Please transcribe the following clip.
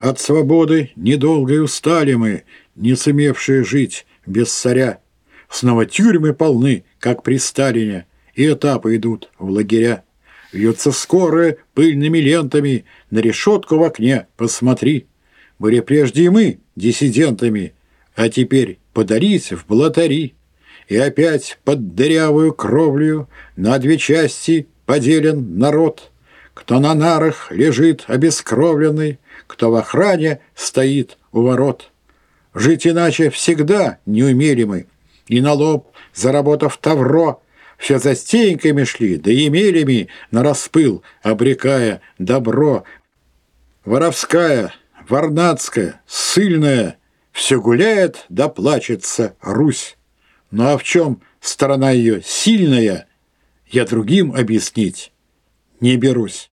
От свободы недолгой устали мы, не сумевшие жить без царя. Снова тюрьмы полны, как при Сталине, и этапы идут в лагеря. Вьются скорые пыльными лентами, на решетку в окне посмотри. Были прежде и мы диссидентами, а теперь подались в блатари. И опять под дырявую кровлю на две части поделен народ. Кто на нарах лежит обескровленный, кто в охране стоит у ворот. Жить иначе всегда не умели мы, и на лоб, заработав тавро, все застеньками шли, да емелями на распыл, обрекая добро. Воровская, варнацкая, ссыльная, все гуляет да плачется Русь. Ну а в чем сторона ее сильная, я другим объяснить не берусь.